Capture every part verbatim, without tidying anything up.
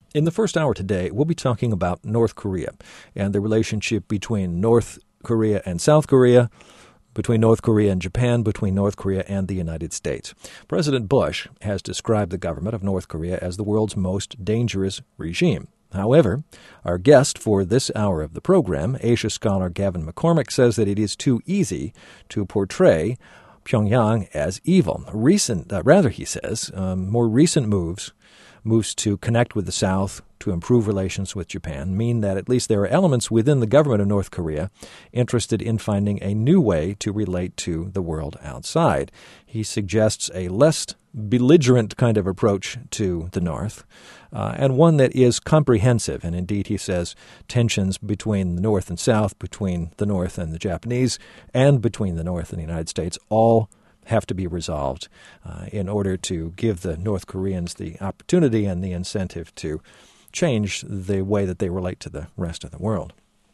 In the first hour today, we'll be talking about North Korea and the relationship between North Korea and South Korea, between North Korea and Japan, between North Korea and the United States. President Bush has described the government of North Korea as the world's most dangerous regime. However, our guest for this hour of the program, Asia scholar Gavin McCormick, says that it is too easy to portray Pyongyang as evil. Recent, uh, rather, he says, um, more recent moves moves to connect with the South, to improve relations with Japan, mean that at least there are elements within the government of North Korea interested in finding a new way to relate to the world outside. He suggests a less belligerent kind of approach to the North, uh, and one that is comprehensive. And indeed, he says, tensions between the North and South, between the North and the Japanese, and between the North and the United States, all have to be resolved uh, in order to give the North Koreans the opportunity and the incentive to change the way that they relate to the rest of the world.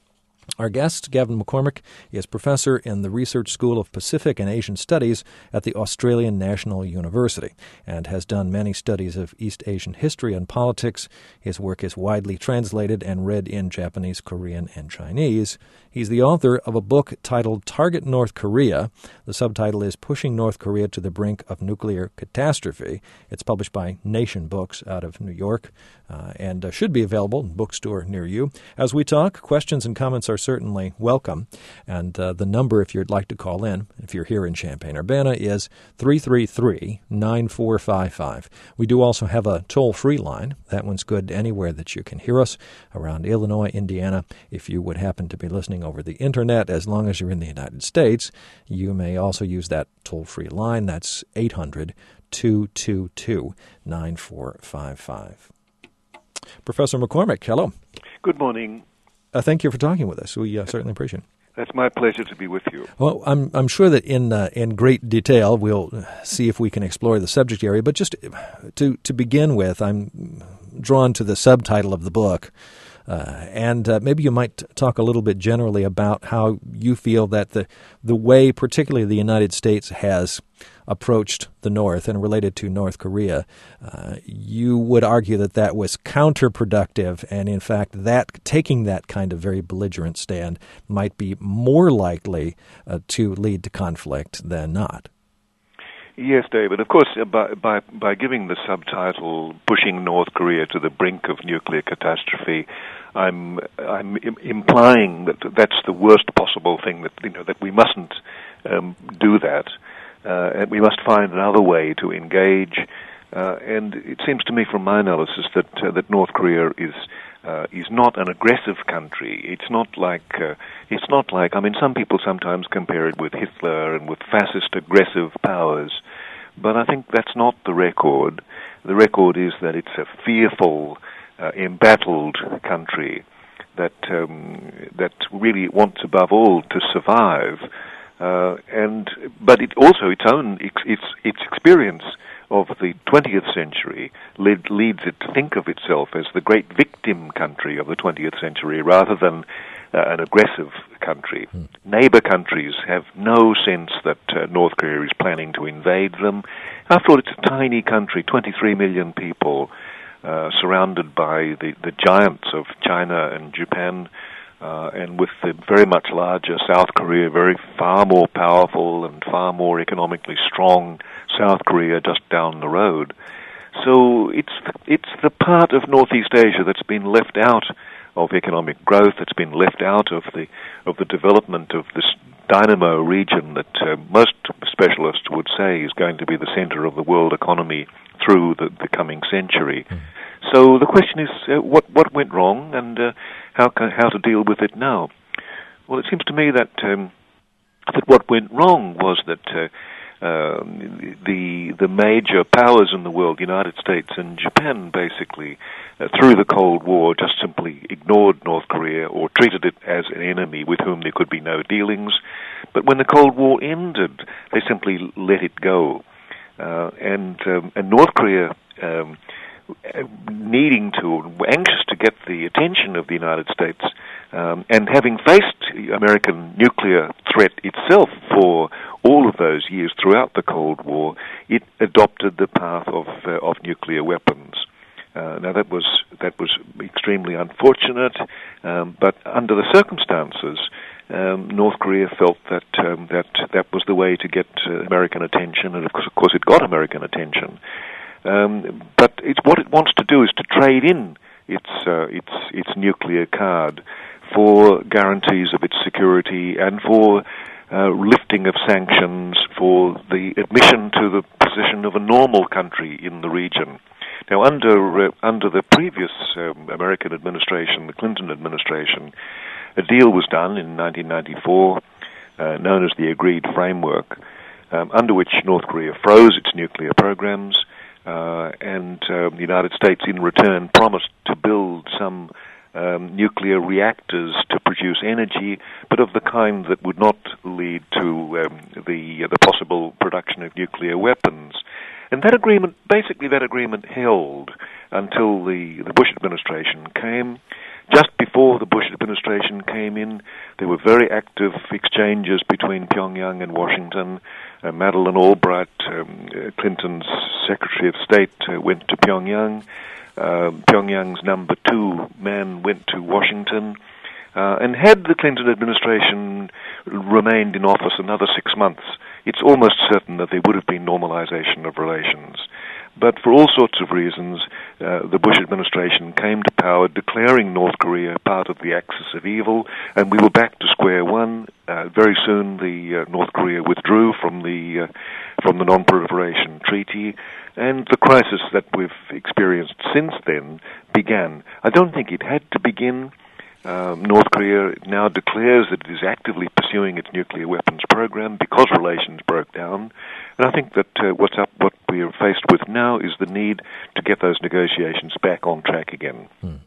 Our guest, Gavin McCormick, is professor in the Research School of Pacific and Asian Studies at the Australian National University and has done many studies of East Asian history and politics. His work is widely translated and read in Japanese, Korean, and Chinese. He's the author of a book titled Target North Korea. The subtitle is Pushing North Korea to the Brink of Nuclear Catastrophe. It's published by Nation Books out of New York uh, and uh, should be available in a bookstore near you. As we talk, questions and comments are certainly welcome. And uh, the number, if you'd like to call in, if you're here in Champaign-Urbana, is three three three, nine four five five. We do also have a toll-free line. That one's good anywhere that you can hear us around Illinois, Indiana. If you would happen to be listening over the Internet, as long as you're in the United States, you may also use that toll-free line. That's eight hundred, two two two, nine four five five. Professor McCormick, hello. Good morning. Uh, thank you for talking with us. We uh, certainly appreciate it. That's my pleasure to be with you. Well, I'm I'm sure that in uh, in great detail we'll see if we can explore the subject area. But just to to begin with, I'm drawn to the subtitle of the book, uh, and uh, maybe you might talk a little bit generally about how you feel that the the way, particularly the United States, has approached the North and related to North Korea. Uh, you would argue that that was counterproductive, and in fact, that taking that kind of very belligerent stand might be more likely uh, to lead to conflict than not. Yes, David. Of course, uh, by, by by giving the subtitle "Pushing North Korea to the Brink of Nuclear Catastrophe," I'm I'm im- implying that that's the worst possible thing. That you know that we mustn't um, do that. Uh, and we must find another way to engage. Uh, and it seems to me, from my analysis, that uh, that North Korea is uh, is not an aggressive country. It's not like uh, it's not like. I mean, some people sometimes compare it with Hitler and with fascist aggressive powers, but I think that's not the record. The record is that it's a fearful, uh, embattled country that um, that really wants, above all, to survive. Uh, and but it also its own its its, its experience of the twentieth century lead, leads it to think of itself as the great victim country of the twentieth century rather than uh, an aggressive country. Mm. Neighbor countries have no sense that uh, North Korea is planning to invade them. After all, it's a tiny country, twenty-three million people, uh, surrounded by the, the giants of China and Japan. Uh, and with the very much larger South Korea, very far more powerful and far more economically strong South Korea just down the road. So it's it's the part of Northeast Asia that's been left out of economic growth, that's been left out of the of the development of this dynamo region that uh, most specialists would say is going to be the center of the world economy through the, the coming century. Mm. So the question is, uh, what what went wrong, and uh, how can, how to deal with it now? Well, it seems to me that um, that what went wrong was that uh, uh, the the major powers in the world, the United States and Japan, basically, uh, through the Cold War, just simply ignored North Korea or treated it as an enemy with whom there could be no dealings. But when the Cold War ended, they simply let it go, uh, and um, and North Korea. Um, needing to, anxious to get the attention of the United States, um, and having faced American nuclear threat itself for all of those years throughout the Cold War, it adopted the path of uh, of nuclear weapons. Uh, now that was that was extremely unfortunate, um, but under the circumstances, um, North Korea felt that um, that that was the way to get uh, American attention, and of course, of course, it got American attention. Um, but it's, what it wants to do is to trade in its uh, its its nuclear card for guarantees of its security and for uh, lifting of sanctions, for the admission to the position of a normal country in the region. Now, under uh, under the previous um, American administration, the Clinton administration, a deal was done in nineteen ninety-four, uh, known as the Agreed Framework, um, under which North Korea froze its nuclear programs, uh, and uh, the United States, in return, promised to build some um, nuclear reactors to produce energy, but of the kind that would not lead to um, the uh, the possible production of nuclear weapons. And that agreement, basically that agreement held until the, the Bush administration came. Just before the Bush administration came in, there were very active exchanges between Pyongyang and Washington. Uh, Madeleine Albright, um, uh, Clinton's Secretary of State, uh, went to Pyongyang. Uh, Pyongyang's number two man went to Washington. Uh, and had the Clinton administration remained in office another six months, it's almost certain that there would have been normalization of relations. But for all sorts of reasons, uh, the Bush administration came to power declaring North Korea part of the axis of evil, and we were back to square one. Uh, very soon, the uh, North Korea withdrew from the uh, from the Non-Proliferation Treaty, and the crisis that we've experienced since then began. I don't think it had to begin. Um, North Korea now declares that it is actively pursuing its nuclear weapons program because relations broke down. And I think that uh, what's up, what we are faced with now is the need to get those negotiations back on track again. Hmm.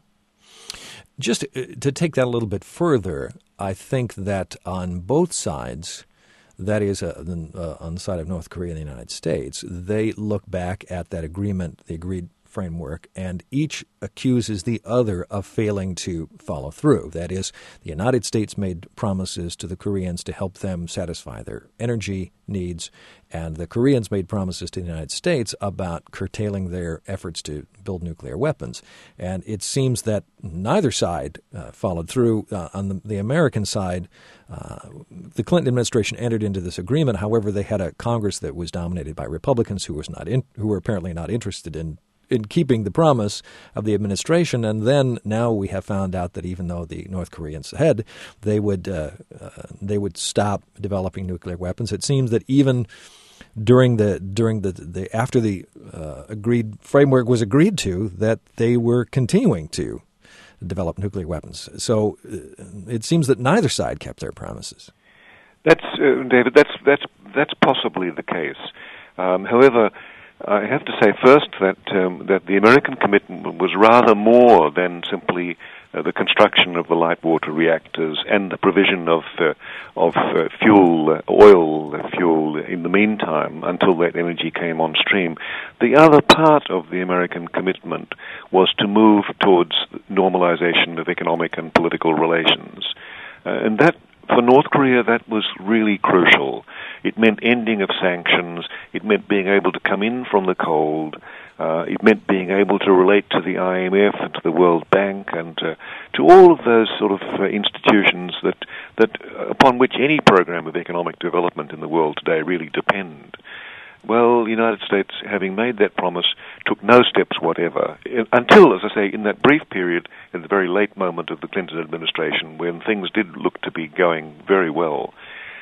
Just to take that a little bit further, I think that on both sides, that is, uh, uh, on the side of North Korea and the United States, they look back at that agreement, the agreed framework, and each accuses the other of failing to follow through. That is, the United States made promises to the Koreans to help them satisfy their energy needs, and the Koreans made promises to the United States about curtailing their efforts to build nuclear weapons. And it seems that neither side uh, followed through. Uh, on the, the American side, uh, the Clinton administration entered into this agreement. However, they had a Congress that was dominated by Republicans who was not in, who were apparently not interested in in keeping the promise of the administration. And then now we have found out that even though the North Koreans had, they would uh, uh, they would stop developing nuclear weapons. It seems that even during the during the, the after the uh, agreed framework was agreed to, that they were continuing to develop nuclear weapons. So uh, it seems that neither side kept their promises. That's uh, David. That's that's that's possibly the case. Um, however, I have to say first that um, that the American commitment was rather more than simply uh, the construction of the light water reactors and the provision of uh, of uh, fuel, uh, oil fuel in the meantime until that energy came on stream. The other part of the American commitment was to move towards normalization of economic and political relations, uh, and that. For North Korea, that was really crucial. It meant ending of sanctions. It meant being able to come in from the cold. Uh, it meant being able to relate to the I M F and to the World Bank and uh, to all of those sort of uh, institutions that that uh, upon which any program of economic development in the world today really depend. Well, the United States, having made that promise, took no steps whatever, until, as I say, in that brief period, in the very late moment of the Clinton administration, when things did look to be going very well.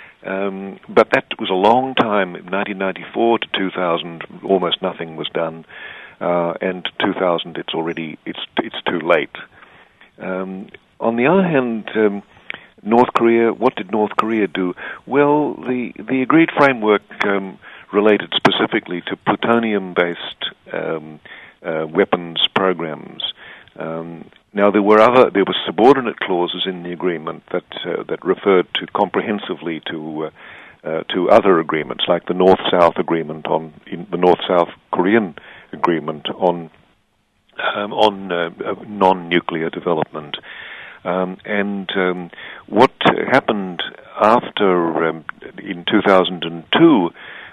Um, but that was a long time, nineteen ninety-four to two thousand, almost nothing was done, uh, and two thousand, it's already, it's it's too late. Um, on the other hand, um, North Korea, what did North Korea do? Well, the, the agreed framework um, related specifically to plutonium-based um, uh, weapons programs. Um, now there were other, there were subordinate clauses in the agreement that uh, that referred to comprehensively to uh, uh, to other agreements, like the North-South agreement on in the North-South Korean agreement on um, on uh, non-nuclear development. Um, and um, what happened after um, in two thousand two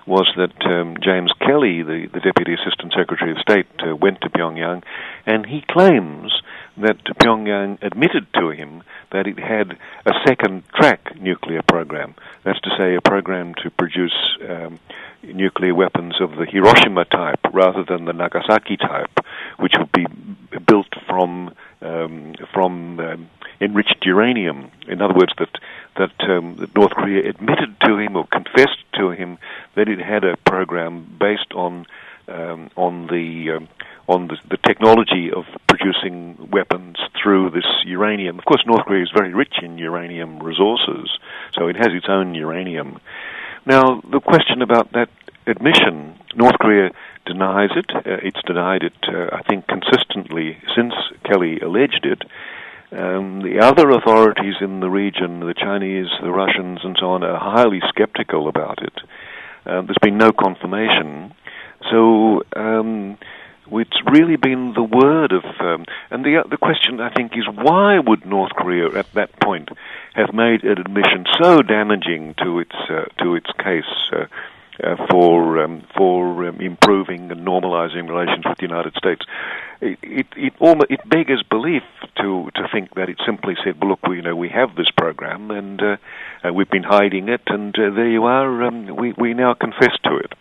was that um, James Kelly, the, the Deputy Assistant Secretary of State, uh, went to Pyongyang, and he claims that Pyongyang admitted to him that it had a second-track nuclear program. That's to say, a program to produce um, nuclear weapons of the Hiroshima type rather than the Nagasaki type, which would be built from um, from um, enriched uranium. In other words, that that, um, that North Korea admitted to him or confessed to him that it had a program based on um, on the um, on the, the technology of producing weapons through this uranium. Of course, North Korea is very rich in uranium resources, so it has its own uranium. Now, the question about that admission, North Korea denies it. Uh, it's denied it, uh, I think, consistently since Kelly alleged it. Um, the other authorities in the region, the Chinese, the Russians, and so on, are highly skeptical about it. Uh, there's been no confirmation. So um, it's really been the word of... Um, and the the question, I think, is why would North Korea at that point have made an admission so damaging to its uh, to its case uh, uh, for um, for um, improving and normalizing relations with the United States? It it it, almost, it beggars belief to to think that it simply said, well, look, we, you know, we have this program and uh, uh, we've been hiding it, and uh, there you are. Um, we we now confess to it.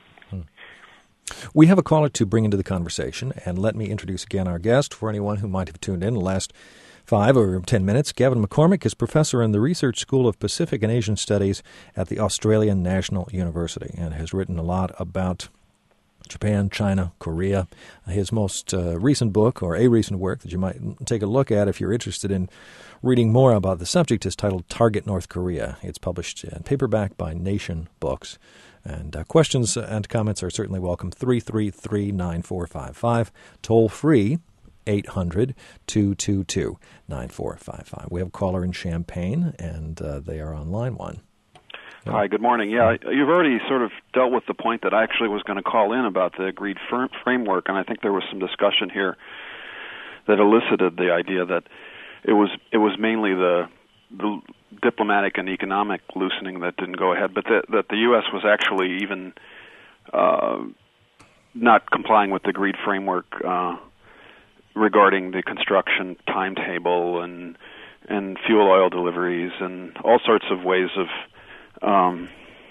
We have a caller to bring into the conversation, and let me introduce again our guest for anyone who might have tuned in the last five or ten minutes. Gavin McCormick is professor in the Research School of Pacific and Asian Studies at the Australian National University and has written a lot about Japan, China, Korea. His most uh, recent book, or a recent work that you might take a look at if you're interested in reading more about the subject, is titled Target North Korea. It's published in paperback by Nation Books. And uh, questions and comments are certainly welcome. three three three, nine four five five, toll free, eight hundred, two two two, nine four five five. We have a caller in Champaign, and uh, they are on line one. Hi, good morning. Yeah, you've already sort of dealt with the point that I actually was going to call in about the agreed fr- framework, and I think there was some discussion here that elicited the idea that it was it was mainly the the diplomatic and economic loosening that didn't go ahead, but that, that the U S was actually even uh, not complying with the agreed framework uh, regarding the construction timetable and and fuel oil deliveries and all sorts of ways of um,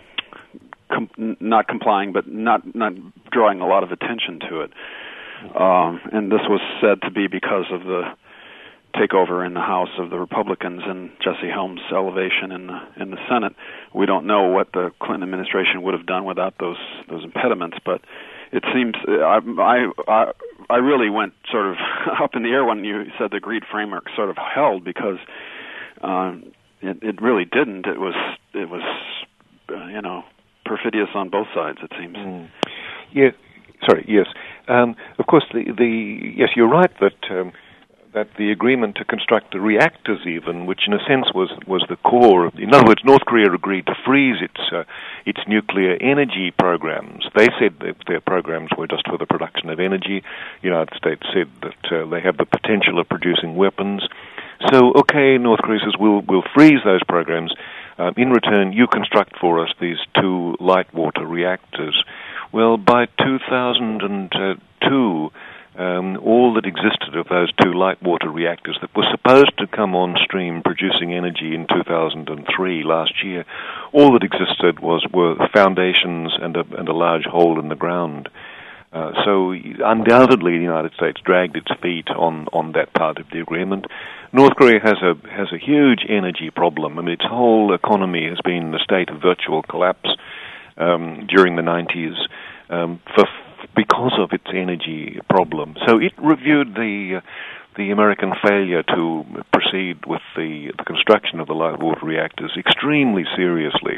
com- not complying, but not not drawing a lot of attention to it. Um, and this was said to be because of the takeover in the House of the Republicans and Jesse Helms' elevation in the in the Senate. We don't know what the Clinton administration would have done without those those impediments, but it seems I I I really went sort of up in the air when you said the agreed framework sort of held, because um, it it really didn't. It was it was uh, you know perfidious on both sides, it seems. Mm. Yeah, sorry. Yes, um, of course. The the yes, you're right that. Um, that the agreement to construct the reactors even, which in a sense was, was the core of, in other words, North Korea agreed to freeze its uh, its nuclear energy programs. They said that their programs were just for the production of energy. The United States said that uh, they have the potential of producing weapons. So, okay, North Korea says, we'll, we'll freeze those programs. Um, in return, you construct for us these two light water reactors. Well, by two thousand two, Um, all that existed of those two light water reactors that were supposed to come on stream producing energy in two thousand three, last year, all that existed was were foundations and a, and a large hole in the ground. Uh, so undoubtedly the United States dragged its feet on, on that part of the agreement. North Korea has a has a huge energy problem. I mean, its whole economy has been in a state of virtual collapse um, during the nineties um, for because of its energy problem. So it reviewed the uh, the American failure to proceed with the, the construction of the light water reactors extremely seriously.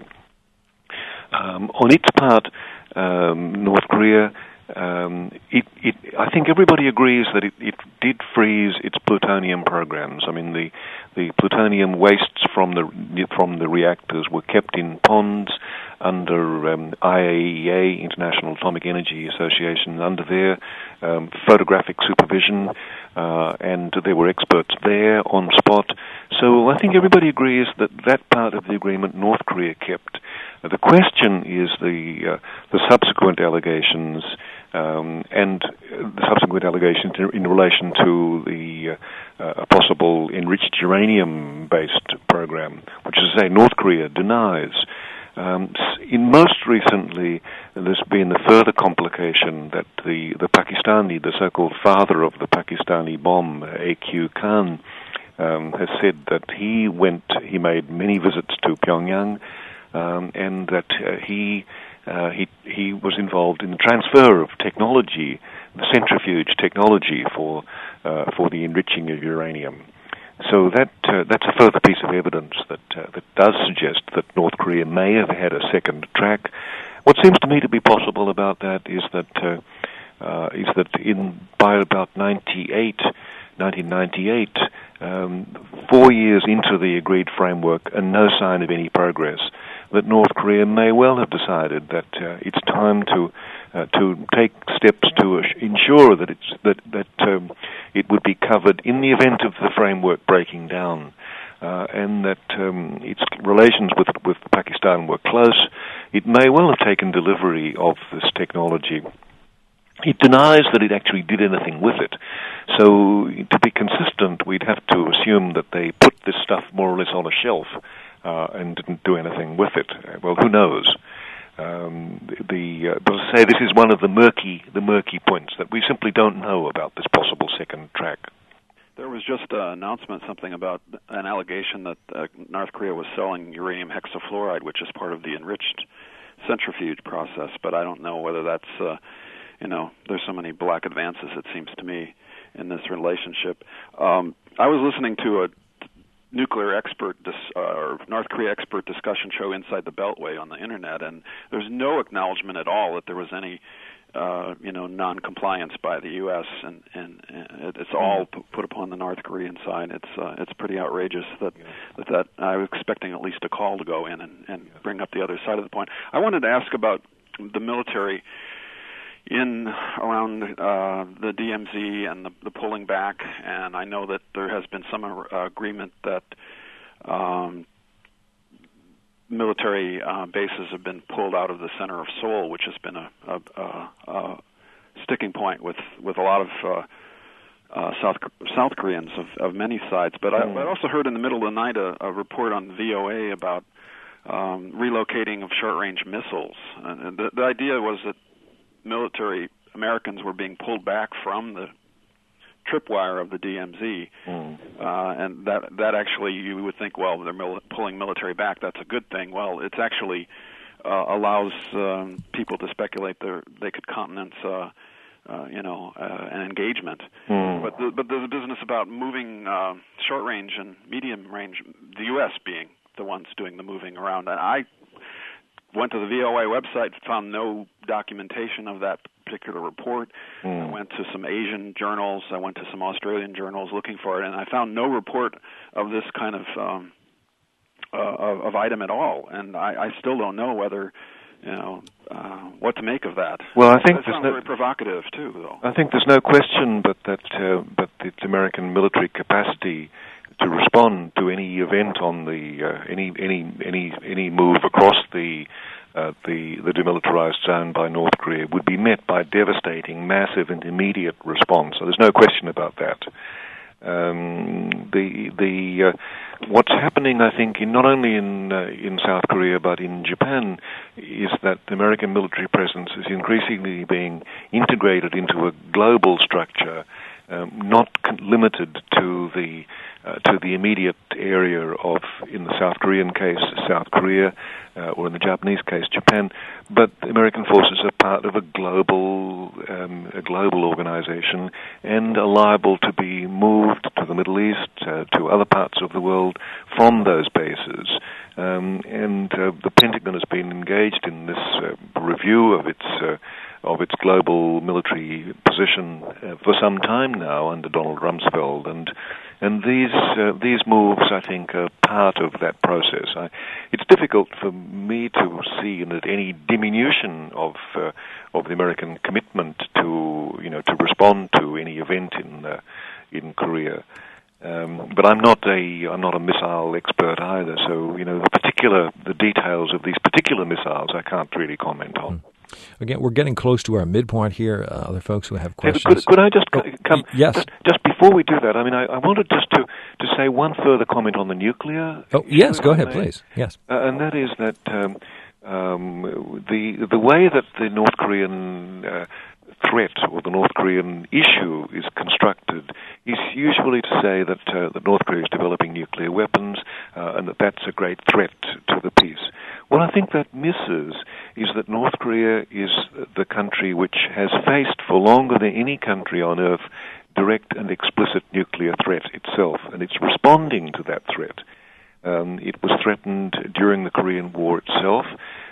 Um, on its part, um, North Korea, um, it, it, I think everybody agrees that it, it did freeze its plutonium programs. I mean, the the plutonium wastes from the from the reactors were kept in ponds under um, I A E A, International Atomic Energy Association, under their um, photographic supervision, uh, and there were experts there on spot. So I think everybody agrees that that part of the agreement North Korea kept. Uh, the question is the uh, the subsequent allegations um, and the subsequent allegations in, in relation to the uh, a possible enriched uranium-based program, which, as I say, North Korea denies. Um, in most recently, there's been the further complication that the, the Pakistani, the so-called father of the Pakistani bomb, A Q Khan, um, has said that he went, he made many visits to Pyongyang, um, and that uh, he uh, he he was involved in the transfer of technology, the centrifuge technology for uh, for the enriching of uranium. So that uh, that's a further piece of evidence that uh, that does suggest that North Korea may have had a second track. What seems to me to be possible about that is that uh, uh, is that in by about ninety-eight, nineteen ninety-eight, um, four years into the agreed framework and no sign of any progress, that North Korea may well have decided that uh, it's time to uh, to take steps to ensure that it's that that um, it would be covered in the event of the framework breaking down, uh, and that um, its relations with with Pakistan were close. It may well have taken delivery of this technology. It denies that it actually did anything with it. So to be consistent, we'd have to assume that they put this stuff more or less on a shelf uh, and didn't do anything with it. Well, who knows? Um, the uh, but I say this is one of the murky the murky points that we simply don't know about this possible second track. There was just an announcement, something about an allegation that uh, North Korea was selling uranium hexafluoride, which is part of the enriched centrifuge process. But I don't know whether that's uh, you know, there's so many black advances, it seems to me, in this relationship. Um, I was listening to a nuclear expert dis, uh, or North Korea expert discussion show, Inside the Beltway, on the internet, and there's no acknowledgement at all that there was any, uh, you know, non-compliance by the U S and, and, and it's all p- put upon the North Korean side. It's uh, it's pretty outrageous that, yeah. that that I was expecting at least a call to go in and, and yeah. bring up the other side of the point. I wanted to ask about the military in around uh, the D M Z and the, the pulling back, and I know that there has been some uh, agreement that um, military uh, bases have been pulled out of the center of Seoul, which has been a, a, a, a sticking point with, with a lot of uh, uh, South South Koreans of, of many sides. But mm. I, I also heard in the middle of the night a, a report on V O A about um, relocating of short-range missiles. And the, the idea was that military Americans were being pulled back from the tripwire of the D M Z, mm. uh, and that that actually you would think, well, they're mil- pulling military back. That's a good thing. Well, it's actually uh, allows um, people to speculate they they could countenance, uh, uh, you know, uh, an engagement. Mm. But the, but there's a business about moving uh, short range and medium range. The U S being the ones doing the moving around, and I went to the V O A website, found no documentation of that particular report. Mm. I went to some Asian journals. I went to some Australian journals looking for it, and I found no report of this kind of um, uh, of, of item at all. And I, I still don't know whether, you know, uh, what to make of that. Well, I think that sounds no, very provocative too, though. I think there's no question, but that uh, but its American military capacity to respond to any event on the uh, any any any any move across the uh, the the demilitarized zone by North Korea would be met by devastating, massive, and immediate response. So there's no question about that. Um, the the uh, what's happening, I think, in not only in uh, in South Korea but in Japan, is that the American military presence is increasingly being integrated into a global structure, um, not con- limited to the Uh, to the immediate area of, in the South Korean case, South Korea, uh, or in the Japanese case, Japan. But American forces are part of a global, um, a global organization, and are liable to be moved to the Middle East, uh, to other parts of the world from those bases. Um, and uh, the Pentagon has been engaged in this uh, review of its uh, of its global military position uh, for some time now under Donald Rumsfeld, and and these uh, these moves, I think, are part of that process. I, it's difficult for me to see in it any diminution of uh, of the American commitment to you know to respond to any event in uh, in Korea. Um, but I'm not a I'm not a missile expert either. So you know the particular the details of these particular missiles I can't really comment on. Hmm. Again, we're getting close to our midpoint here. Uh, other folks who have questions. Could, could I just oh, come? Yes. Just, just before we do that, I mean, I, I wanted just to, to say one further comment on the nuclear. Oh, yes, go ahead, please. Yes. Uh, and that is that um, um, the the way that the North Korean uh, threat or the North Korean issue is constructed is usually to say that, uh, that North Korea is developing nuclear weapons uh, and that that's a great threat to the peace. What I think that misses is that North Korea is the country which has faced for longer than any country on earth direct and explicit nuclear threat itself, and it's responding to that threat. Um, it was threatened during the Korean War itself.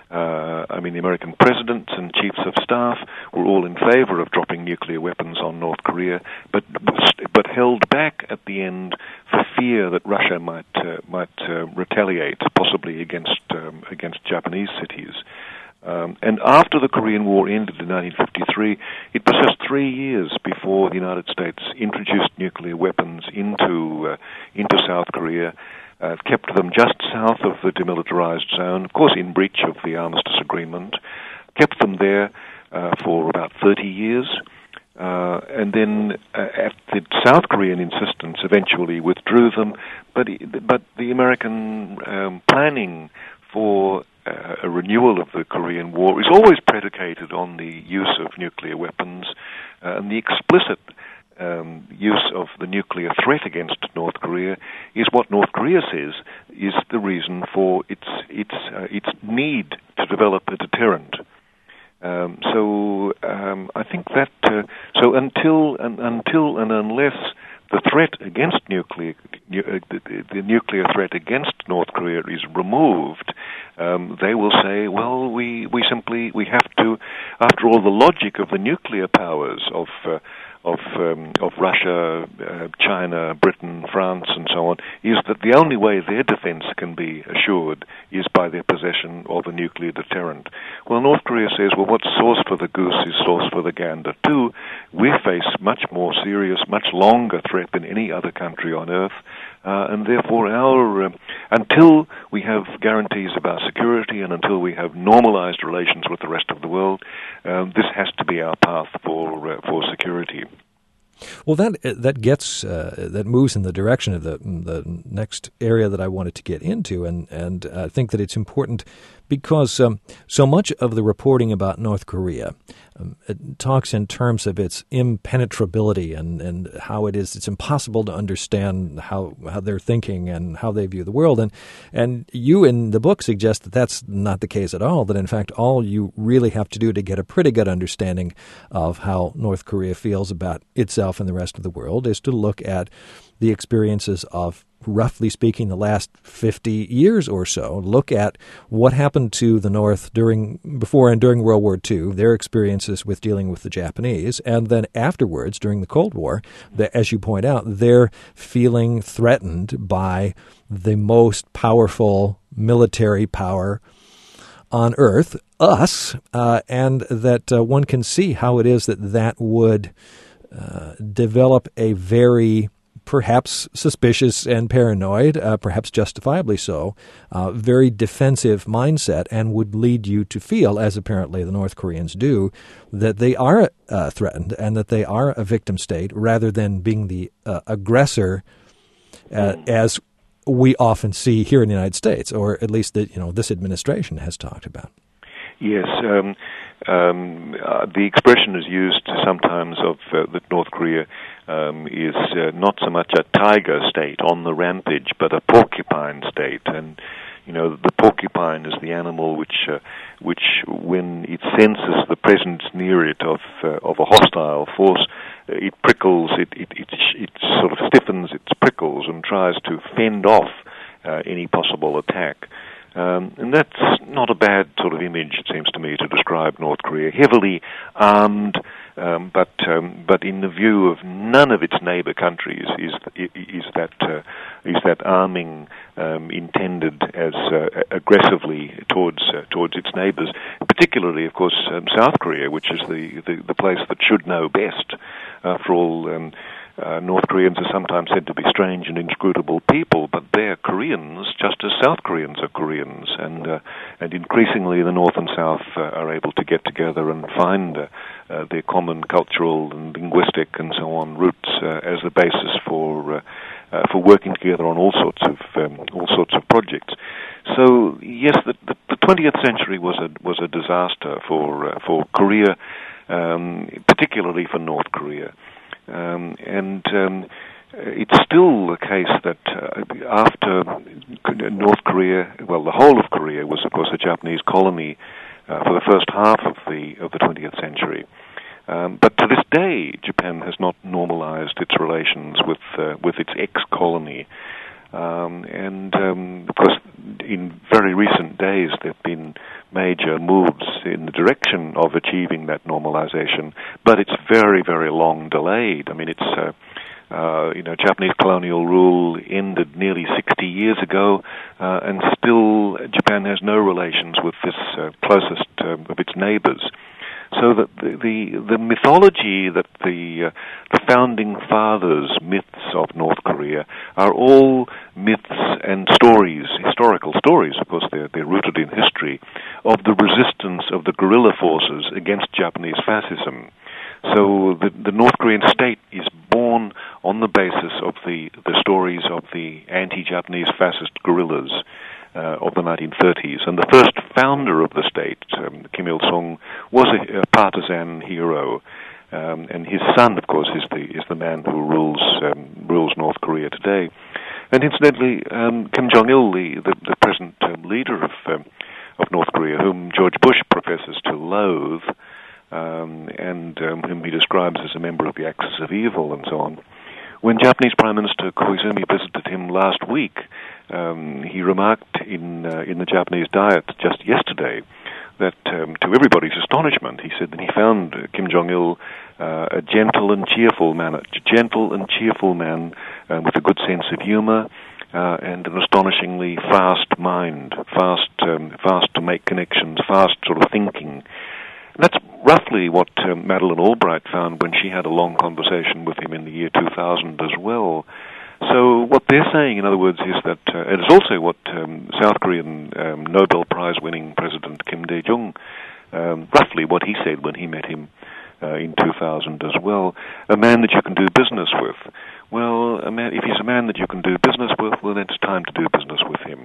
Uh, I mean, the American presidents and chiefs of staff were all in favor of dropping nuclear weapons on North Korea, but but held back at the end for fear that Russia might uh, might uh, retaliate, possibly against um, against Japanese cities. Um, and after the Korean War ended in nineteen fifty-three, it was just three years before the United States introduced nuclear weapons into uh, into South Korea. Uh, kept them just south of the demilitarized zone, of course in breach of the armistice agreement, kept them there uh, for about thirty years, uh, and then uh, at the South Korean insistence eventually withdrew them, but, but the American um, planning for uh, a renewal of the Korean War is always predicated on the use of nuclear weapons uh, and the explicit Um, use of the nuclear threat against North Korea is what North Korea says is the reason for its its uh, its need to develop a deterrent. Um, so um, I think that uh, so until and until and unless the threat against nuclear uh, the, the nuclear threat against North Korea is removed, um, they will say, well, we we simply we have to, after all, the logic of the nuclear powers of uh, of um, of Russia, uh, China, Britain, France, and so on, is that the only way their defense can be assured is by their possession of a nuclear deterrent. Well, North Korea says, well, what's sauce for the goose is sauce for the gander, too. We face much more serious, much longer threat than any other country on earth, uh, and therefore our, uh, until we have guarantees of our security and until we have normalized relations with the rest of the world, um, this has to be our path for uh, for security. Well, that that gets uh, that moves in the direction of the the next area that I wanted to get into, and and I think that it's important because um, so much of the reporting about North Korea um, it talks in terms of its impenetrability and, and how it is it's impossible to understand how how they're thinking and how they view the world, and and you in the book suggest that that's not the case at all. That in fact all you really have to do to get a pretty good understanding of how North Korea feels about itself and the rest of the world is to look at the experiences of, roughly speaking, the last fifty years or so. Look at what happened to the North during, before and during World War Two, their experiences with dealing with the Japanese, and then afterwards, during the Cold War, the, as you point out, they're feeling threatened by the most powerful military power on Earth, us, uh, and that uh, one can see how it is that that would uh, develop a very perhaps suspicious and paranoid, uh, perhaps justifiably so, uh, very defensive mindset, and would lead you to feel, as apparently the North Koreans do, that they are uh, threatened and that they are a victim state rather than being the uh, aggressor, uh, as we often see here in the United States, or at least that you know this administration has talked about. Yes, um, um, uh, the expression is used sometimes of uh, that North Korea um, is uh, not so much a tiger state on the rampage, but a porcupine state. And you know, the porcupine is the animal which, uh, which, when it senses the presence near it of uh, of a hostile force, uh, it prickles, it, it it it sort of stiffens its prickles and tries to fend off uh, any possible attack. Um, and that's not a bad sort of image, it seems to me, to describe North Korea. Heavily armed, um, but um, but in the view of none of its neighbor countries is is that uh, is that arming um, intended as uh, aggressively towards uh, towards its neighbors. Particularly, of course, um, South Korea, which is the, the, the place that should know best. After all, um, Uh, North Koreans are sometimes said to be strange and inscrutable people, but they're Koreans just as South Koreans are Koreans, and uh, and increasingly the North and South uh, are able to get together and find uh, uh, their common cultural and linguistic and so on roots uh, as the basis for uh, uh, for working together on all sorts of um, all sorts of projects. So yes, the, the, the twentieth century was a was a disaster for uh, for Korea, um, particularly for North Korea. Um, and um, it's still the case that uh, after North Korea, well, the whole of Korea was, of course, a Japanese colony uh, for the first half of the of the twentieth century. Um, but to this day, Japan has not normalized its relations with uh, with its ex-colony. Um, and, um, of course, in very recent days, there have been major moves in the direction of achieving that normalization, but it's very, very long delayed. I mean, it's, uh, uh, you know, Japanese colonial rule ended nearly sixty years ago, uh, and still Japan has no relations with this uh, closest uh, of its neighbors. So that the, the the mythology that the uh, the founding fathers' myths of North Korea are all myths and stories, historical stories, of course they're they're rooted in history, of the resistance of the guerrilla forces against Japanese fascism. So the the North Korean state is born on the basis of the the stories of the anti-Japanese fascist guerrillas Uh, of the nineteen thirties, and the first founder of the state, um, Kim Il-sung, was a, a partisan hero, um, and his son, of course, is the is the man who rules um, rules North Korea today. And incidentally, um, Kim Jong-il, the the, the present um, leader of um, of North Korea, whom George Bush professes to loathe, um, and um, whom he describes as a member of the Axis of Evil, and so on. When Japanese Prime Minister Koizumi visited him last week, um, he remarked in uh, in the Japanese Diet just yesterday that, um, to everybody's astonishment, he said that he found uh, Kim Jong-il uh, a gentle and cheerful man, a gentle and cheerful man uh, with a good sense of humor uh, and an astonishingly fast mind, fast um, fast to make connections, fast sort of thinking. That's roughly what um, Madeleine Albright found when she had a long conversation with him in the year two thousand as well. So what they're saying, in other words, is that, uh, it is also what um, South Korean um, Nobel Prize-winning President Kim Dae-jung, um, roughly what he said when he met him uh, in two thousand as well, a man that you can do business with. Well, a man, if he's a man that you can do business with, well, then it's time to do business with him.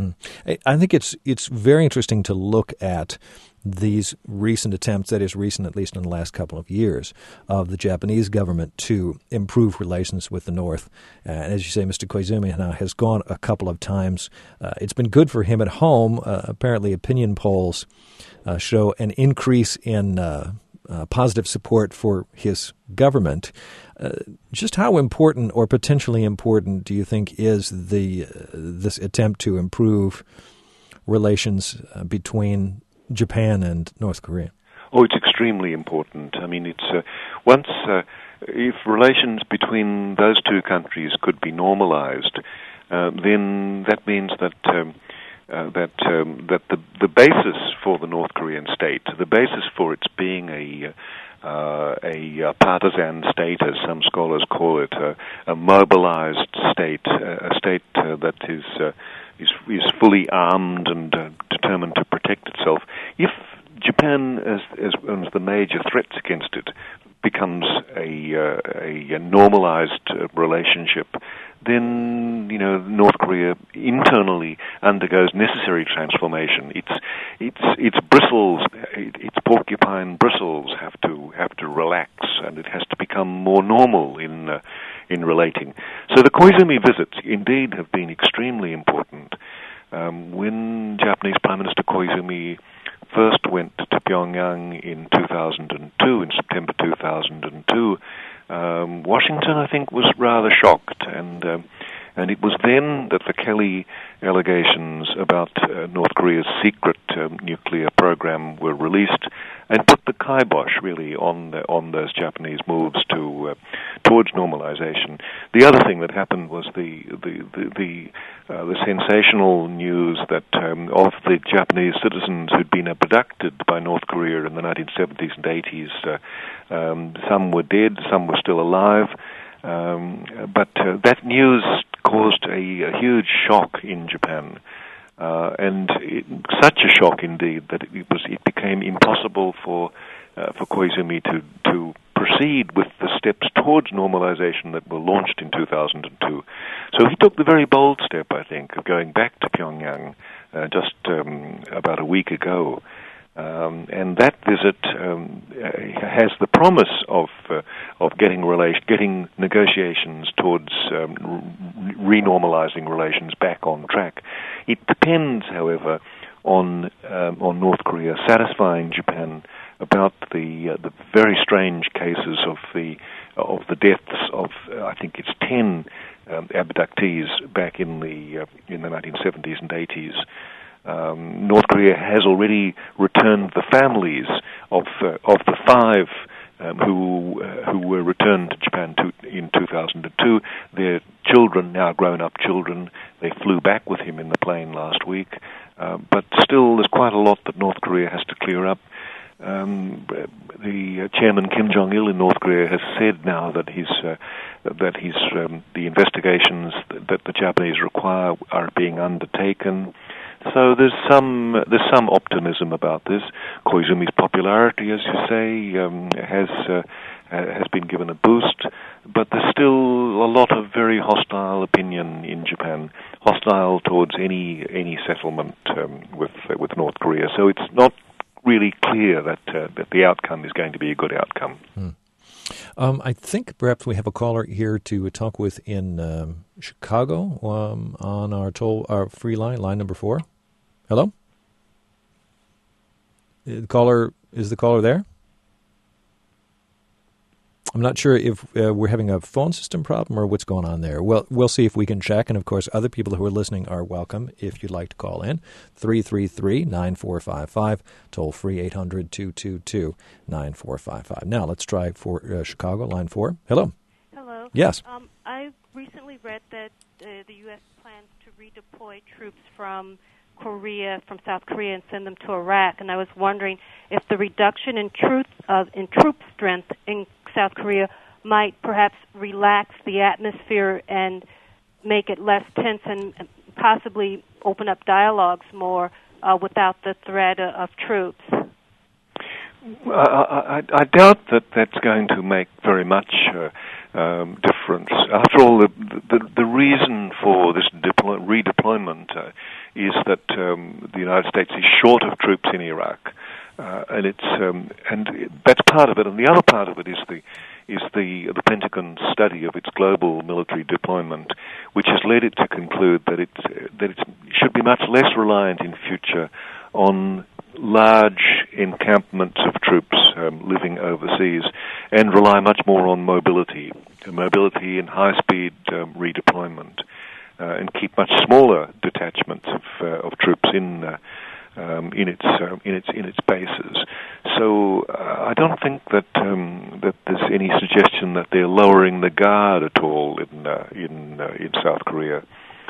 I think it's it's very interesting to look at these recent attempts, that is recent at least in the last couple of years, of the Japanese government to improve relations with the North. Uh, and as you say, Mister Koizumi now has gone a couple of times. Uh, it's been good for him at home. Uh, apparently opinion polls uh, show an increase in uh, uh, positive support for his government. Uh, just how important or potentially important do you think is the uh, this attempt to improve relations uh, between Japan and North Korea? Oh, it's extremely important. I mean, it's uh, once uh, if relations between those two countries could be normalized, uh, then that means that um, uh, that um, that the the basis for the North Korean state, the basis for its being a Uh, a, a partisan state, as some scholars call it, uh, a mobilized state, uh, a state uh, that is, uh, is is fully armed and uh, determined to protect itself. If Japan, as, as one of the major threats against it, becomes a, uh, a, a normalized uh, relationship, then, you know, North Korea internally undergoes necessary transformation. Its its its bristles, its porcupine bristles have to have to relax, and it has to become more normal in uh, in relating. So the Koizumi visits indeed have been extremely important. Um, when Japanese Prime Minister Koizumi first went to Pyongyang in two thousand two, in September two thousand two, um, Washington, I think, was rather shocked, and um, and it was then that the Kelly allegations about uh, North Korea's secret um, nuclear program were released and put the kibosh, really, on the, on those Japanese moves to uh, towards normalization. The other thing that happened was the the the the, uh, the sensational news that um, of the Japanese citizens who'd been abducted by North Korea in the nineteen seventies and eighties. Uh, um, some were dead, some were still alive. Um, but uh, that news caused a, a huge shock in Japan, uh, and it, such a shock indeed that it was it became impossible for uh, for Koizumi to to proceed with the steps towards normalization that were launched in two thousand two. So he took the very bold step, I think, of going back to Pyongyang uh, just um, about a week ago. Um, and that visit um, has the promise of uh, of getting relation, getting negotiations towards um, renormalizing relations back on track. It depends, however, on um, on North Korea satisfying Japan about the uh, the very strange cases of the of the deaths of uh, I think it's ten um, abductees back in the uh, in the nineteen seventies and eighties. Um, North Korea has already returned the families of uh, of the five um, who uh, who were returned to Japan to, in two thousand two. Their children, now grown-up children, they flew back with him in the plane last week. Uh, but still, there's quite a lot that North Korea has to clear up. Um, the uh, chairman Kim Jong-il in North Korea has said now that he's uh, that he's um, the investigations that the Japanese require are being undertaken. So there's some there's some optimism about this. Koizumi's popularity, as you say, um, has uh, has been given a boost, but there's still a lot of very hostile opinion in Japan, hostile towards any any settlement um, with uh, with North Korea. So it's not really clear that uh, that the outcome is going to be a good outcome. Hmm. Um, I think perhaps we have a caller here to talk with in um, Chicago um, on our toll our free line, line number four. Hello? The caller, is the caller there? I'm not sure if uh, we're having a phone system problem or what's going on there. Well, we'll see if we can check. And, of course, other people who are listening are welcome if you'd like to call in. three three three, nine four five five, toll free eight hundred, two two two, nine four five five. Now, let's try for uh, Chicago, line four. Hello. Hello. Yes. Um, I recently read that uh, the U S plans to redeploy troops from Korea, from South Korea, and send them to Iraq. And I was wondering if the reduction in truth uh, in troop strength in South Korea might perhaps relax the atmosphere and make it less tense and possibly open up dialogues more uh, without the threat of, of troops. I, I, I doubt that that's going to make very much uh, um, difference. After all, the, the, the reason for this deploy, redeployment uh, is that um, the United States is short of troops in Iraq, uh, and it's um, and that's part of it. And the other part of it is the is the the Pentagon study of its global military deployment, which has led it to conclude that it that it should be much less reliant in future on large encampments of troops um, living overseas, and rely much more on mobility, mobility and high-speed um, redeployment, uh, and keep much smaller detachments of uh, of troops in uh, um, in its uh, in its in its bases. So uh, I don't think that um, that there's any suggestion that they're lowering the guard at all in uh, in uh, in South Korea,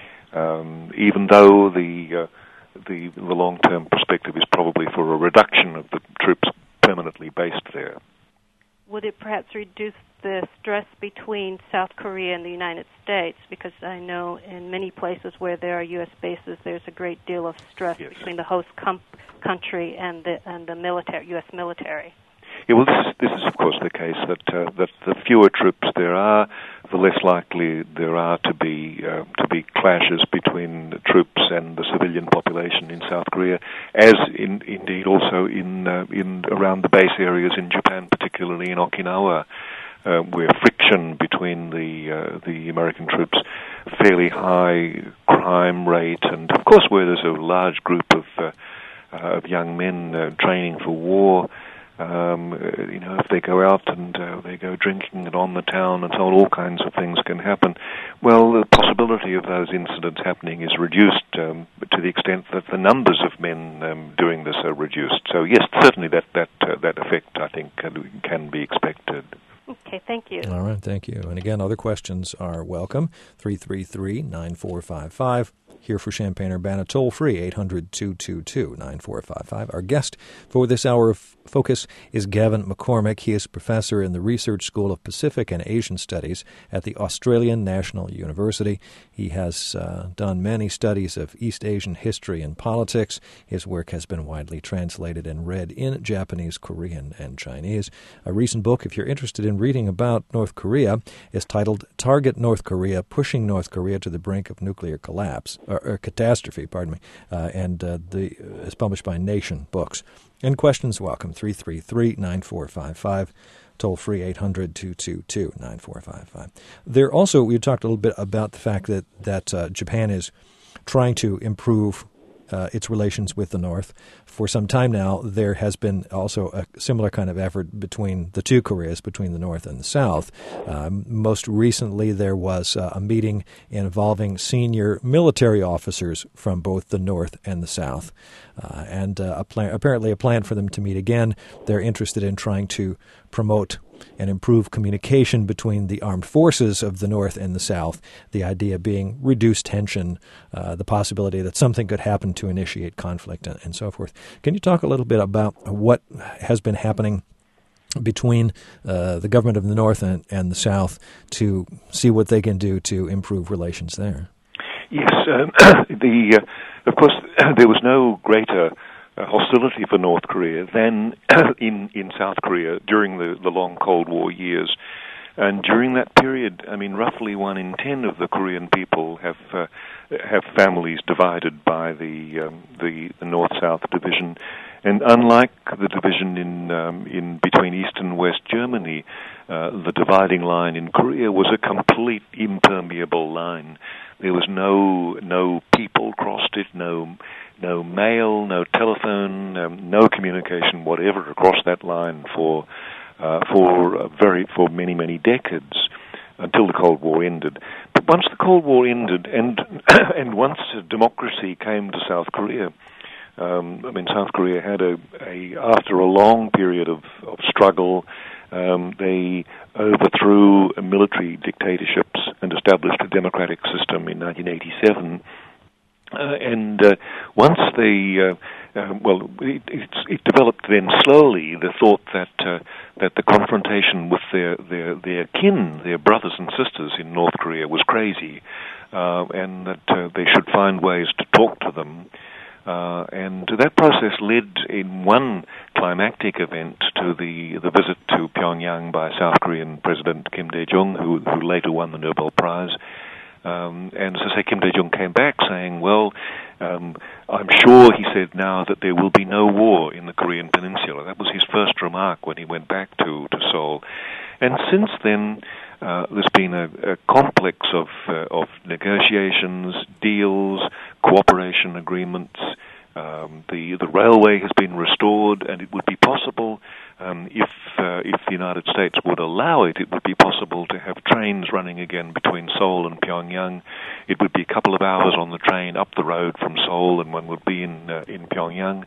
um, even though the uh, The, the long-term perspective is probably for a reduction of the troops permanently based there. Would it perhaps reduce the stress between South Korea and the United States? Because I know in many places where there are U S bases, there's a great deal of stress yes. between the host com- country and the and the military, U S military. Yeah, well, this is, this is of course the case that uh, that the fewer troops there are, the less likely there are to be uh, to be clashes between the troops and the civilian population in South Korea, as in, indeed also in uh, in around the base areas in Japan, particularly in Okinawa, uh, where friction between the uh, the American troops, fairly high crime rate, and of course where there's a large group of uh, uh, of young men uh, training for war. Um, you know, if they go out and uh, they go drinking and on the town and so on, all kinds of things can happen. Well, the possibility of those incidents happening is reduced um, to the extent that the numbers of men um, doing this are reduced. So, yes, certainly that that uh, that effect, I think, can, can be expected. Okay, thank you. All right, thank you. And again, other questions are welcome. three three three, nine four five five, here for Champaign-Urbana. Toll-free, eight hundred, two two two, nine four five five. Our guest for this hour of focus is Gavin McCormick. He is professor in the Research School of Pacific and Asian Studies at the Australian National University. He has uh, done many studies of East Asian history and politics. His work has been widely translated and read in Japanese, Korean, and Chinese. A recent book, if you're interested in reading about North Korea, is titled Target North Korea, Pushing North Korea to the Brink of Nuclear Collapse, or, or Catastrophe, pardon me, uh, and uh, the, uh, is published by Nation Books. And questions welcome, three three three, nine four five five, toll-free eight hundred, two two two, nine four five five. There also, we talked a little bit about the fact that, that uh, Japan is trying to improve Uh, its relations with the North. For some time now, there has been also a similar kind of effort between the two Koreas, between the North and the South. Um, most recently, there was uh, a meeting involving senior military officers from both the North and the South, uh, and uh, a plan, apparently a plan for them to meet again. They're interested in trying to promote and improve communication between the armed forces of the North and the South, the idea being reduced tension, uh, the possibility that something could happen to initiate conflict, and, and so forth. Can you talk a little bit about what has been happening between uh, the government of the North and, and the South to see what they can do to improve relations there? Yes, um, the uh, of course there was no greater Uh, hostility for North Korea than in, in South Korea during the, the long Cold War years. And during that period, I mean, roughly one in ten of the Korean people have uh, have families divided by the um, the, the North-South division. And unlike the division in um, in between East and West Germany, uh, the dividing line in Korea was a complete impermeable line. There was no no people crossed it, no no mail, no telephone, um, no communication whatever across that line for uh, for uh, very for many many decades until the Cold War ended. But once the Cold War ended, and and once democracy came to South Korea. Um, I mean, South Korea had a, a after a long period of, of struggle, um, they overthrew military dictatorships and established a democratic system in nineteen eighty-seven. Uh, and uh, once they, uh, uh, well, it, it, it developed then slowly the thought that uh, that the confrontation with their, their their kin, their brothers and sisters in North Korea, was crazy, uh, and that uh, they should find ways to talk to them. Uh, and that process led in one climactic event to the the visit to Pyongyang by South Korean President Kim Dae-jung, who, who later won the Nobel Prize. Um, and as I say, Kim Dae-jung came back saying, well, um, I'm sure, he said, now that there will be no war in the Korean Peninsula. That was his first remark when he went back to, to Seoul. And since then, uh, there's been a, a complex of uh, of negotiations, deals, cooperation agreements. Um, the the railway has been restored, and it would be possible, um, if uh, if the United States would allow it, it would be possible to have trains running again between Seoul and Pyongyang. It would be a couple of hours on the train up the road from Seoul, and one would be in uh, in Pyongyang.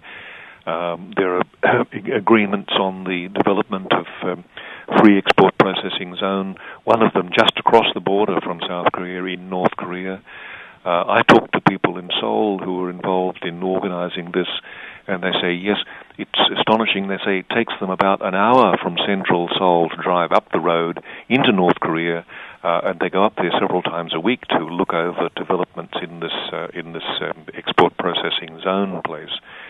Um, there are uh, agreements on the development of um, free export processing zone, one of them just across the border from South Korea in North Korea. Uh, I talked to people in Seoul who were involved in organizing this, and they say, yes, it's astonishing. They say it takes them about an hour from central Seoul to drive up the road into North Korea, uh, and they go up there several times a week to look over developments in this uh, in this um, export processing zone place.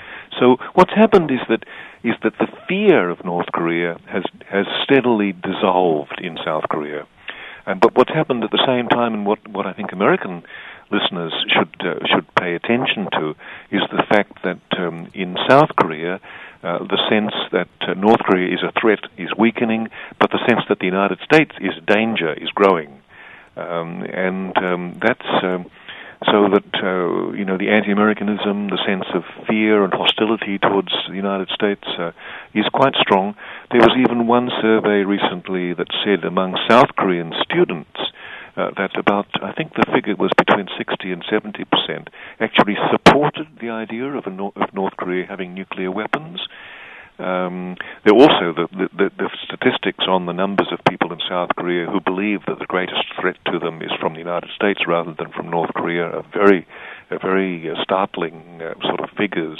So what's happened is that is that the fear of North Korea has has steadily dissolved in South Korea. And but what's happened at the same time, and what, what I think American listeners should uh, should pay attention to, is the fact that um, in South Korea, uh, the sense that uh, North Korea is a threat is weakening, but the sense that the United States is a danger is growing. Um, and um, that's... Um, So that, uh, you know, the anti-Americanism, the sense of fear and hostility towards the United States uh, is quite strong. There was even one survey recently that said among South Korean students uh, that about, I think the figure was between sixty and seventy percent, actually supported the idea of, a no- of North Korea having nuclear weapons. Um, there also, the, the, the statistics on the numbers of people in South Korea who believe that the greatest threat to them is from the United States rather than from North Korea are very, are very uh, startling uh, sort of figures.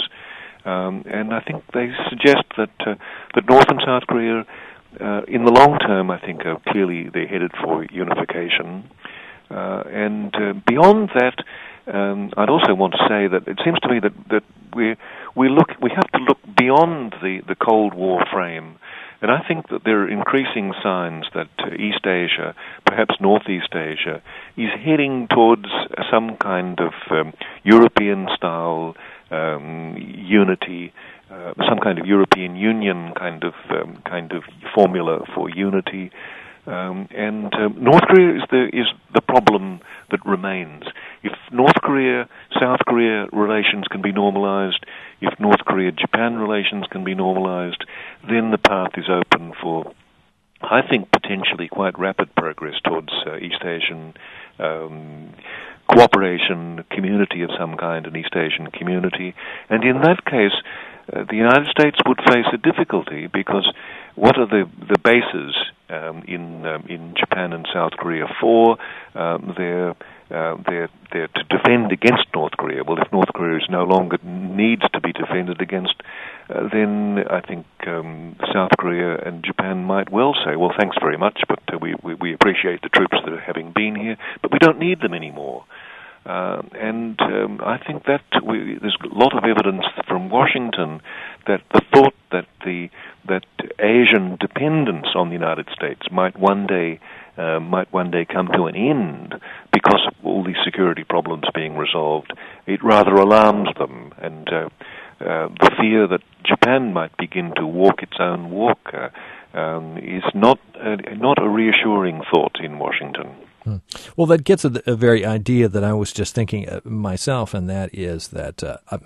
Um, and I think they suggest that uh, that North and South Korea, uh, in the long term, I think, are clearly they're headed for unification. Uh, and uh, beyond that, um, I'd also want to say that it seems to me that that we we look we have to look beyond the, the Cold War frame. And I think that there are increasing signs that uh, East Asia, perhaps Northeast Asia, is heading towards some kind of um, European-style um, unity, uh, some kind of European Union kind of um, kind of formula for unity. Um, and uh, North Korea is the is the problem that remains. If North Korea, South Korea relations can be normalized, if North Korea-Japan relations can be normalized, then the path is open for, I think, potentially quite rapid progress towards uh, East Asian um, cooperation, community of some kind, an East Asian community. And in that case, uh, the United States would face a difficulty because what are the, the bases um, in um, in Japan and South Korea for? Um, they're, uh, they're, they're to defend against North Korea. Well, if North Korea is no longer needs to be defended against, uh, then I think um, South Korea and Japan might well say, well, thanks very much, but uh, we, we, we appreciate the troops that are having been here, but we don't need them anymore. Uh, and um, I think that we, there's a lot of evidence from Washington that the thought that the that Asian dependence on the United States might one day uh, might one day come to an end because of all these security problems being resolved, it rather alarms them. And uh, uh, the fear that Japan might begin to walk its own walk uh, um, is not uh, not a reassuring thought in Washington. Hmm. Well, that gets at the very idea that I was just thinking myself, and that is that uh, I,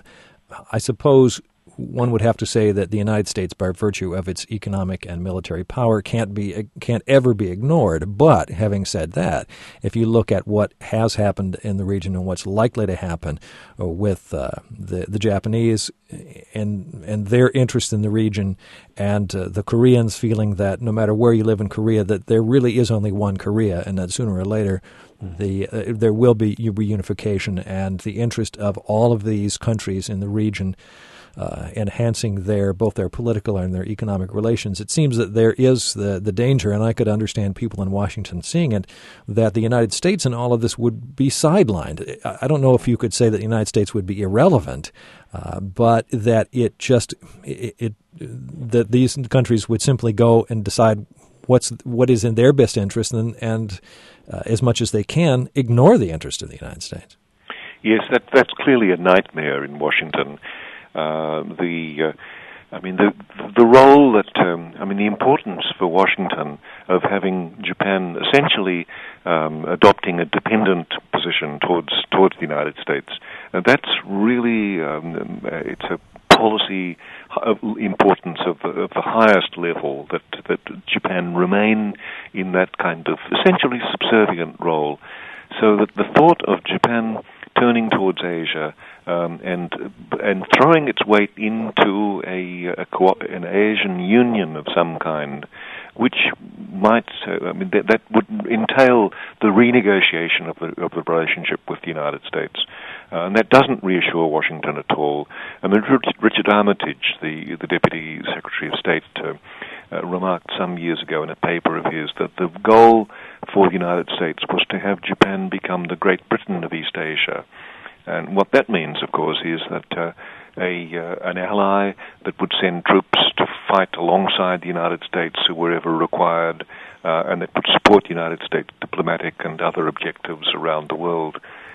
I suppose one would have to say that the United States, by virtue of its economic and military power, can't be can't ever be ignored. But having said that, if you look at what has happened in the region and what's likely to happen with uh, the the Japanese and and their interest in the region, and uh, the Koreans feeling that no matter where you live in Korea, that there really is only one Korea, and that sooner or later the uh, there will be reunification, and the interest of all of these countries in the region Uh, enhancing their both their political and their economic relations, it seems that there is the, the danger, and I could understand people in Washington seeing it, that the United States in all of this would be sidelined. I, I don't know if you could say that the United States would be irrelevant, uh, but that it just it, it that these countries would simply go and decide what's what is in their best interest, and and uh, as much as they can ignore the interest of the United States. Yes, that that's clearly a nightmare in Washington. Uh, the, uh, I mean, the the role that, um, I mean, the importance for Washington of having Japan essentially um, adopting a dependent position towards towards the United States, and that's really um, it's a policy of importance of the, of the highest level that that Japan remain in that kind of essentially subservient role, so that the thought of Japan turning towards Asia um, and and throwing its weight into a, a co- an Asian union of some kind, which might uh, I mean that, that would entail the renegotiation of the of the relationship with the United States, uh, and that doesn't reassure Washington at all. I mean, Richard Armitage, the the Deputy Secretary of State, uh, uh, remarked some years ago in a paper of his that the goal for the United States was to have Japan become the Great Britain of East Asia. And what that means, of course, is that uh, a uh, an ally that would send troops to fight alongside the United States wherever required, uh, and that would support the United States diplomatic and other objectives around the world.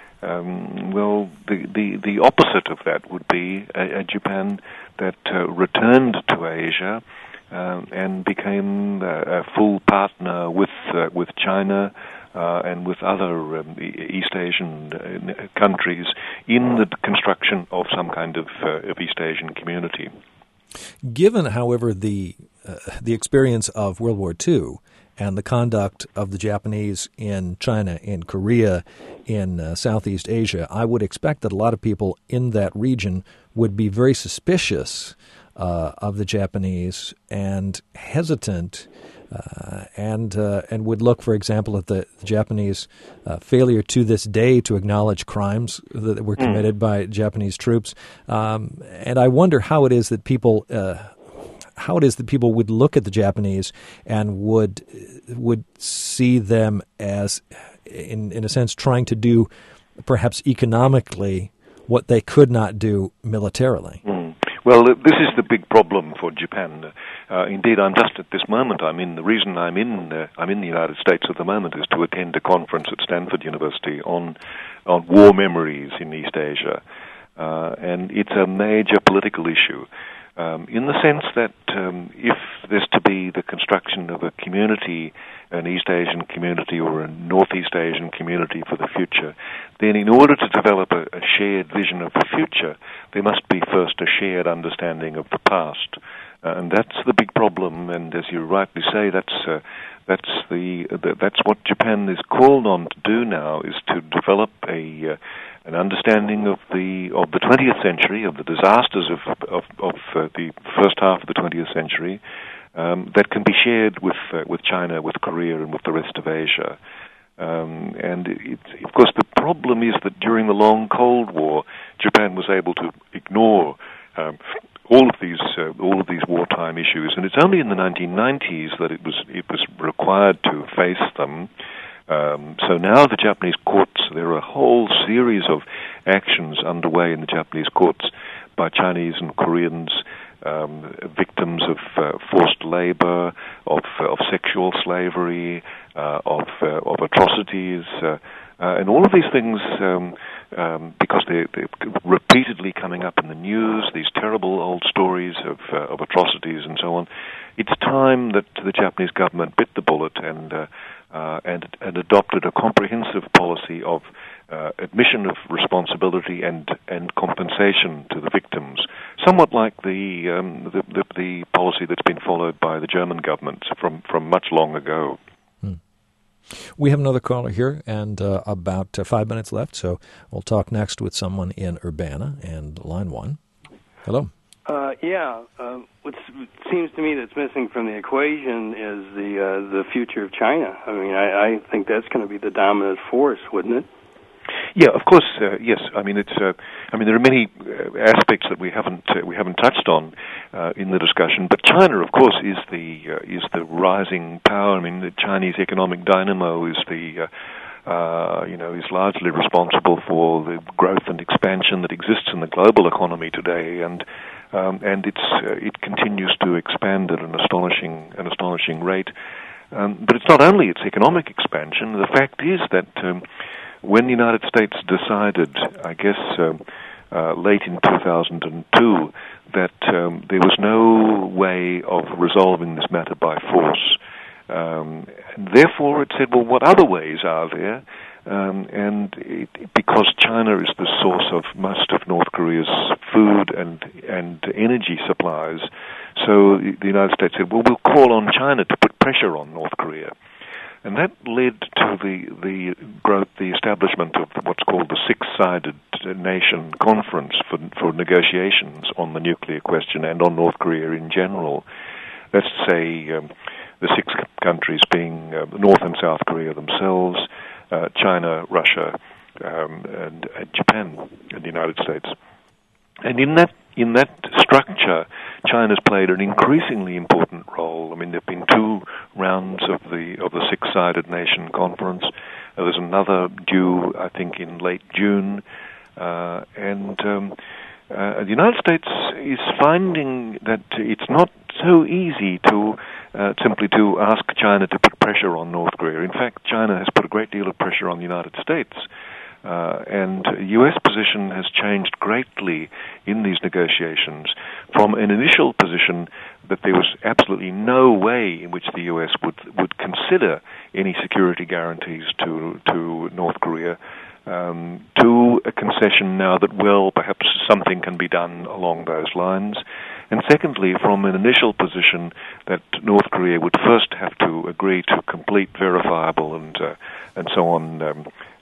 Um, well, the, the, the opposite of that would be a, a Japan that uh, returned to Asia uh, and became uh, a full partner with uh, with China, Uh, and with other um, East Asian uh, countries in the construction of some kind of, uh, of East Asian community. Given, however, the uh, the experience of World War Two and the conduct of the Japanese in China, in Korea, in uh, Southeast Asia, I would expect that a lot of people in that region would be very suspicious uh, of the Japanese and hesitant uh, and uh, and would look, for example, at the, the Japanese uh, failure to this day to acknowledge crimes that were committed mm. by Japanese troops. Um, and I wonder how it is that people uh, how it is that people would look at the Japanese and would would see them as, in in a sense, trying to do perhaps economically what they could not do militarily. Mm. Well, this is the big problem for Japan. Uh, indeed, I'm just at this moment. I'm in the reason I'm in. Uh, I'm in the United States at the moment is to attend a conference at Stanford University on on war memories in East Asia, uh, and it's a major political issue. Um, in the sense that um, if there's to be the construction of a community, an East Asian community or a Northeast Asian community for the future, then in order to develop a, a shared vision of the future, there must be first a shared understanding of the past. Uh, and that's the big problem, and as you rightly say, that's uh, that's the, the that's what Japan is called on to do now, is to develop a uh, an understanding of the of the twentieth century, of the disasters of of, of uh, the first half of the twentieth century, um, that can be shared with uh, with China, with Korea, and with the rest of Asia. Um, and it, of course, the problem is that during the long Cold War, Japan was able to ignore um, all of these uh, all of these wartime issues, and it's only in the nineteen nineties that it was it was required to face them. Um, so now the Japanese courts, there are a whole series of actions underway in the Japanese courts by Chinese and Koreans, um, victims of uh, forced labor, of uh, of sexual slavery, uh, of uh, of atrocities, uh, uh, and all of these things, um, um, because they're, they're repeatedly coming up in the news, these terrible old stories of uh, of atrocities and so on. It's time that the Japanese government bit the bullet and uh, Uh, and, and adopted a comprehensive policy of uh, admission of responsibility and, and compensation to the victims, somewhat like the, um, the, the the policy that's been followed by the German government from, from much long ago. Hmm. We have another caller here, and uh, about uh, five minutes left, so we'll talk next with someone in Urbana, and line one. Hello. Uh, yeah, uh, what seems to me that's missing from the equation is the uh, the future of China. I mean, I, I think that's going to be the dominant force, wouldn't it? Yeah, of course. Uh, yes, I mean it's. Uh, I mean there are many uh, aspects that we haven't uh, we haven't touched on uh, in the discussion. But China, of course, is the uh, is the rising power. I mean, the Chinese economic dynamo is the. Uh, Uh, you know, is largely responsible for the growth and expansion that exists in the global economy today, and um, and it's uh, it continues to expand at an astonishing an astonishing rate. Um, but it's not only its economic expansion. The fact is that um, when the United States decided, I guess, um, uh, late in two thousand two, that um, there was no way of resolving this matter by force. Um, and therefore, it said, well, what other ways are there? Um, and it, because China is the source of most of North Korea's food and and energy supplies, so the United States said, well, we'll call on China to put pressure on North Korea. And that led to the the growth, the establishment of what's called the Six-Sided Nation Conference for for negotiations on the nuclear question and on North Korea in general. Let's say um, the six countries being uh, North and South Korea themselves, uh, China, Russia, um, and, and Japan, and the United States. And in that in that structure, China's played an increasingly important role. I mean, there have been two rounds of the of the Six-Sided Nation Conference. Uh, there's another due, I think, in late June, uh, and um, uh, the United States is finding that it's not so easy to uh, simply to ask China to put pressure on North Korea. In fact, China has put a great deal of pressure on the United States, uh, and U S position has changed greatly in these negotiations from an initial position that there was absolutely no way in which the U S would would consider any security guarantees to to North Korea, um, to a concession now that, well, perhaps something can be done along those lines. And secondly, from an initial position that North Korea would first have to agree to complete, verifiable, and uh, and so on um,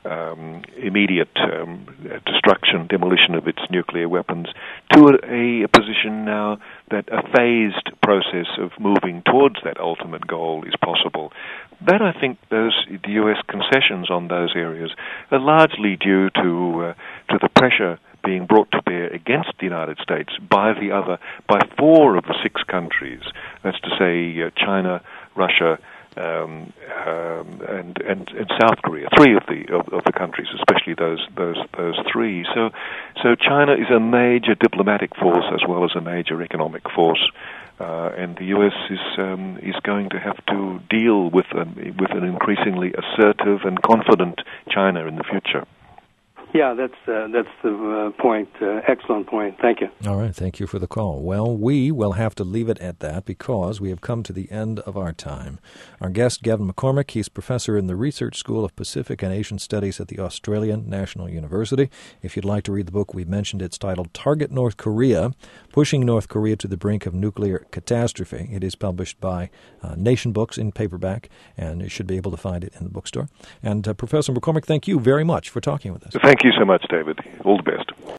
um, immediate um, destruction, demolition of its nuclear weapons, to a, a position now that a phased process of moving towards that ultimate goal is possible. That, I think, those the U S concessions on those areas are largely due to uh, to the pressure being brought to bear against the United States by the other, by four of the six countries. That's to say, uh, China, Russia, um, um, and, and and South Korea. Three of the of, of the countries, especially those those those three. So, so China is a major diplomatic force as well as a major economic force. Uh, and the U S is um, is going to have to deal with an, with an increasingly assertive and confident China in the future. Yeah, that's uh, that's the uh, point. Uh, excellent point. Thank you. All right. Thank you for the call. Well, we will have to leave it at that because we have come to the end of our time. Our guest, Gavin McCormick, he's professor in the Research School of Pacific and Asian Studies at the Australian National University. If you'd like to read the book we mentioned, it's titled Target North Korea, Pushing North Korea to the Brink of Nuclear Catastrophe. It is published by uh, Nation Books in paperback, and you should be able to find it in the bookstore. And uh, Professor McCormick, thank you very much for talking with us. Thank you so much, David. All the best.